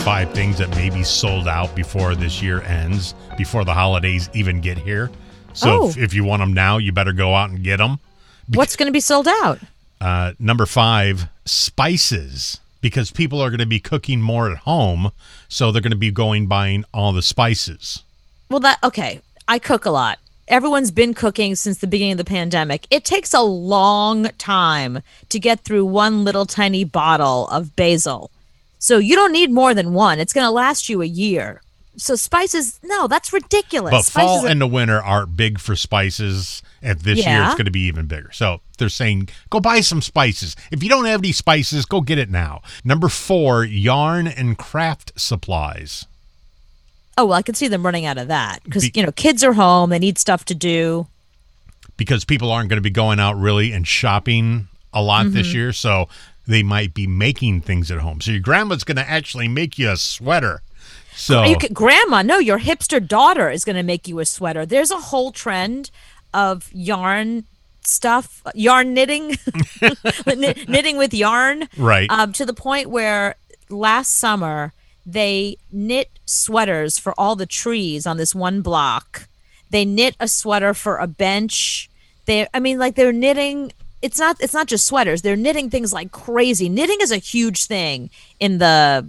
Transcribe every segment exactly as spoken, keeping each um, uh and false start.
five things that may be sold out before this year ends, before the holidays even get here. So Oh. if, if you want them now, you better go out and get them. What's going to be sold out? Uh, number five, spices. Because people are going to be cooking more at home, so they're going to be going buying all the spices. Well, that okay. I cook a lot. Everyone's been cooking since the beginning of the pandemic. It takes a long time to get through one little tiny bottle of basil. So you don't need more than one. It's going to last you a year. So spices, no, that's ridiculous. But spices fall are- and the winter are big for spices. And this year, Yeah. it's going to be even bigger. So they're saying, go buy some spices. If you don't have any spices, go get it now. Number four, yarn and craft supplies. Oh, well, I can see them running out of that because, Be- you know, kids are home. They need stuff to do. Because people aren't going to be going out really and shopping a lot Mm-hmm. this year. So they might be making things at home. So your grandma's going to actually make you a sweater. So You could, grandma, no, your hipster daughter is going to make you a sweater. There's a whole trend of yarn stuff, yarn knitting, Kn- knitting with yarn. Right. Um, to the point where last summer they knit sweaters for all the trees on this one block. They knit a sweater for a bench. They, I mean, like they're knitting. It's not. It's not just sweaters. They're knitting things like crazy. Knitting is a huge thing in the,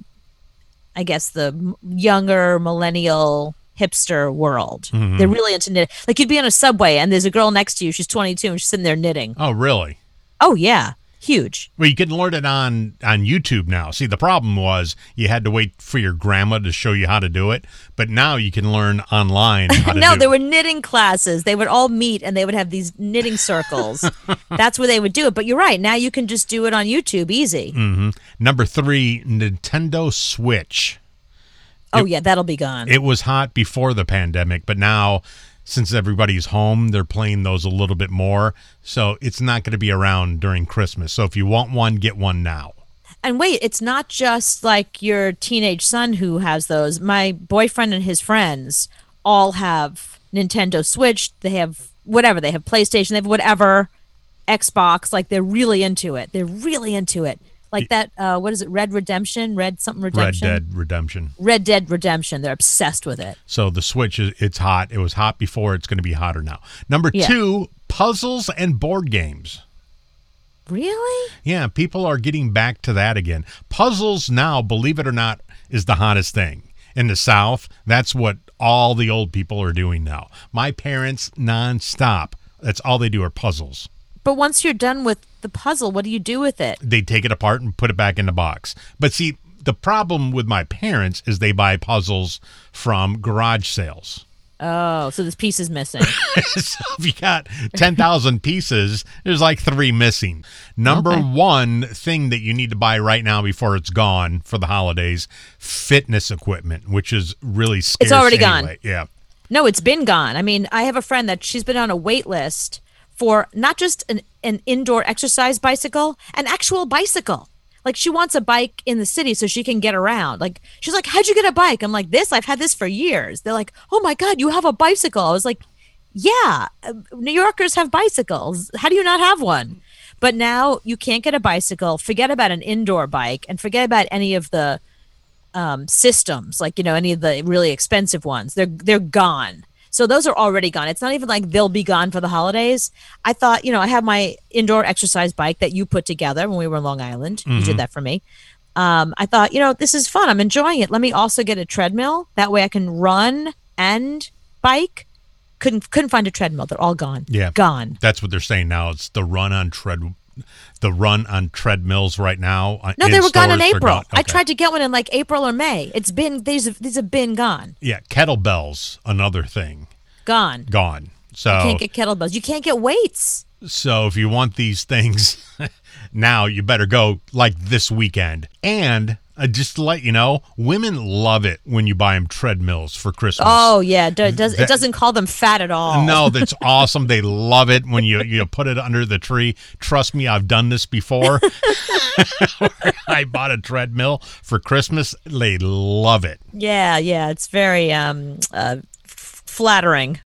I guess, the m- younger millennial hipster world. Mm-hmm. They're really into knit. Like you'd be on a subway and there's a girl next to you. She's twenty-two and she's sitting there knitting. oh, really? Oh yeah, huge. Well, you can learn it on, on YouTube now. See, the problem was you had to wait for your grandma to show you how to do it. But now you can learn online how to No, do there it. were knitting classes. They would all meet and they would have these knitting circles. That's where they would do it. But you're right. Now you can just do it on YouTube, easy. Mm. Number three, Nintendo Switch. Oh yeah, that'll be gone. It was hot before the pandemic, but now since everybody's home, they're playing those a little bit more. So it's not going to be around during Christmas. So if you want one, get one now. And wait, it's not just like your teenage son who has those. My boyfriend and his friends all have Nintendo Switch. They have whatever. They have PlayStation. They have whatever. Xbox. Like they're really into it. They're really into it. Like that, uh, what is it? Red Redemption? Red something Red Redemption? Dead Redemption. Red Dead Redemption. They're obsessed with it. So the Switch, is it's hot. It was hot before. It's going to be hotter now. Number Yeah. two, puzzles and board games. Really? Yeah, people are getting back to that again. Puzzles now, believe it or not, is the hottest thing. In the South, that's what all the old people are doing now. My parents, nonstop, that's all they do are puzzles. But once you're done with the puzzle, what do you do with it? They take it apart and put it back in the box. But see, the problem with my parents is they buy puzzles from garage sales. Oh, so this piece is missing. So if you got ten thousand pieces, there's like three missing. Number Okay. one thing that you need to buy right now before it's gone for the holidays, fitness equipment, which is really scarce. It's already anyway. gone. Yeah. No, it's been gone. I mean, I have a friend that she's been on a wait list for not just an, an indoor exercise bicycle, an actual bicycle. Like she wants a bike in the city so she can get around. Like she's like, how'd you get a bike? I'm like, this, I've had this for years. They're like, oh my God, you have a bicycle. I was like, yeah, uh, New Yorkers have bicycles. How do you not have one? But now you can't get a bicycle. Forget about an indoor bike and forget about any of the um, systems, like, you know, any of the really expensive ones. They're they're gone. So those are already gone. It's not even like they'll be gone for the holidays. I thought, you know, I have my indoor exercise bike that you put together when we were in Long Island. You did that for me. Um, I thought, you know, this is fun. I'm enjoying it. Let me also get a treadmill. That way I can run and bike. Couldn't couldn't find a treadmill. They're all gone. Yeah. Gone. That's what they're saying now. It's the run on tread the run on treadmills right now. uh, No, in they were gone in stores, they're April. gone. I Okay. tried to get one in like April or May. It's been these have, these have been gone. Yeah, kettlebells, another thing. Gone. Gone. So You can't get kettlebells. You can't get weights. So if you want these things now, you better go like this weekend. And uh, just to let you know, women love it when you buy them treadmills for Christmas. Oh yeah, it do- does That- it doesn't call them fat at all. No, that's awesome. They love it when you you put it under the tree. Trust me, I've done this before. I bought a treadmill for Christmas. They love it. Yeah, yeah, it's very um uh f- flattering.